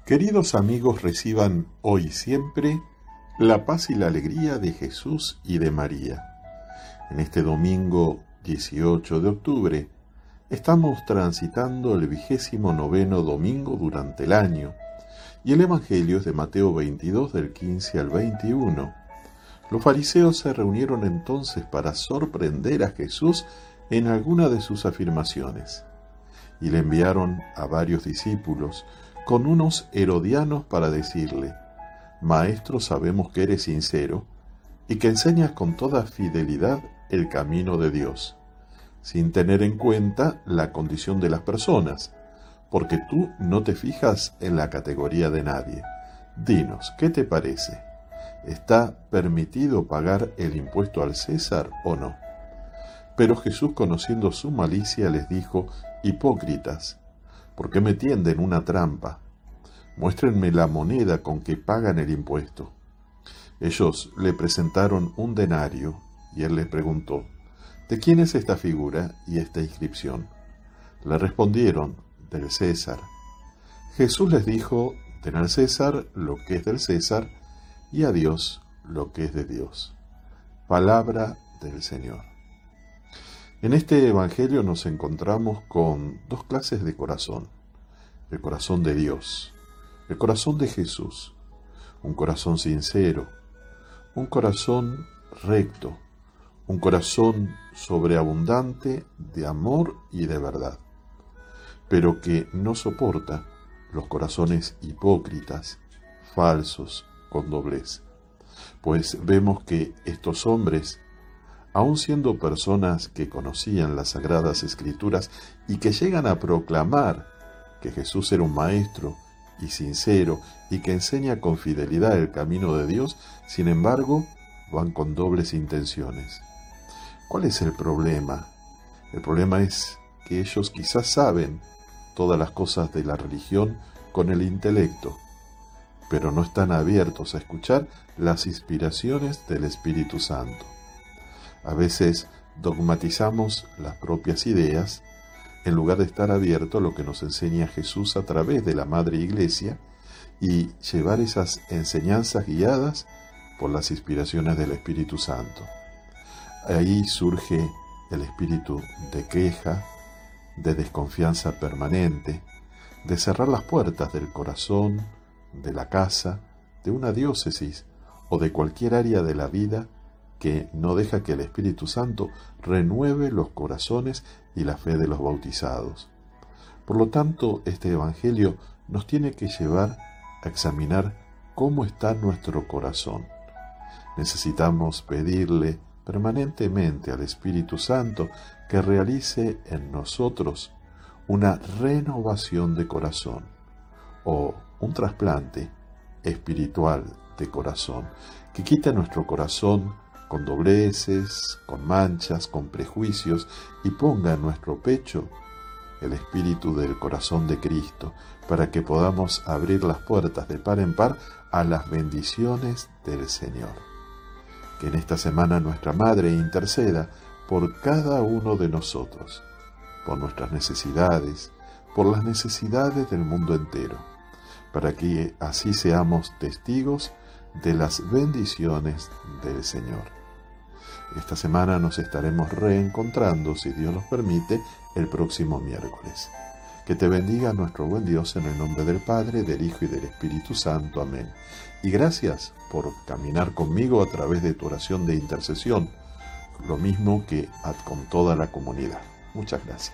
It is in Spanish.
Queridos amigos, reciban hoy y siempre la paz y la alegría de Jesús y de María. En este domingo 18 de octubre estamos transitando el 29º domingo durante el año y el Evangelio es de Mateo 22 del 15 al 21. Los fariseos se reunieron entonces para sorprender a Jesús en alguna de sus afirmaciones y le enviaron a varios discípulos con unos herodianos para decirle: Maestro, sabemos que eres sincero y que enseñas con toda fidelidad el camino de Dios, sin tener en cuenta la condición de las personas, porque tú no te fijas en la categoría de nadie. Dinos, ¿qué te parece? ¿Está permitido pagar el impuesto al César o no? Pero Jesús, conociendo su malicia, les dijo: Hipócritas, ¿por qué me tienden una trampa? Muéstrenme la moneda con que pagan el impuesto. Ellos le presentaron un denario y él les preguntó: ¿de quién es esta figura y esta inscripción? Le respondieron: del César. Jesús les dijo: den al César lo que es del César y a Dios lo que es de Dios. Palabra del Señor. En este Evangelio nos encontramos con dos clases de corazón: el corazón de Dios, el corazón de Jesús, un corazón sincero, un corazón recto, un corazón sobreabundante de amor y de verdad, pero que no soporta los corazones hipócritas, falsos, con doblez. Pues vemos que estos hombres, aun siendo personas que conocían las Sagradas Escrituras y que llegan a proclamar que Jesús era un maestro y sincero y que enseña con fidelidad el camino de Dios, sin embargo, van con dobles intenciones. ¿Cuál es el problema? El problema es que ellos quizás saben todas las cosas de la religión con el intelecto, pero no están abiertos a escuchar las inspiraciones del Espíritu Santo. A veces dogmatizamos las propias ideas en lugar de estar abierto a lo que nos enseña Jesús a través de la Madre Iglesia y llevar esas enseñanzas guiadas por las inspiraciones del Espíritu Santo. Ahí surge el espíritu de queja, de desconfianza permanente, de cerrar las puertas del corazón, de la casa, de una diócesis o de cualquier área de la vida que no deja que el Espíritu Santo renueve los corazones y la fe de los bautizados. Por lo tanto, este Evangelio nos tiene que llevar a examinar cómo está nuestro corazón. Necesitamos pedirle permanentemente al Espíritu Santo que realice en nosotros una renovación de corazón o un trasplante espiritual de corazón, que quite nuestro corazón con dobleces, con manchas, con prejuicios, y ponga en nuestro pecho el espíritu del corazón de Cristo, para que podamos abrir las puertas de par en par a las bendiciones del Señor. Que en esta semana nuestra Madre interceda por cada uno de nosotros, por nuestras necesidades, por las necesidades del mundo entero, para que así seamos testigos de las bendiciones del Señor. Esta semana nos estaremos reencontrando, si Dios nos permite, el próximo miércoles. Que te bendiga nuestro buen Dios, en el nombre del Padre, del Hijo y del Espíritu Santo. Amén. Y gracias por caminar conmigo a través de tu oración de intercesión, lo mismo que con toda la comunidad. Muchas gracias.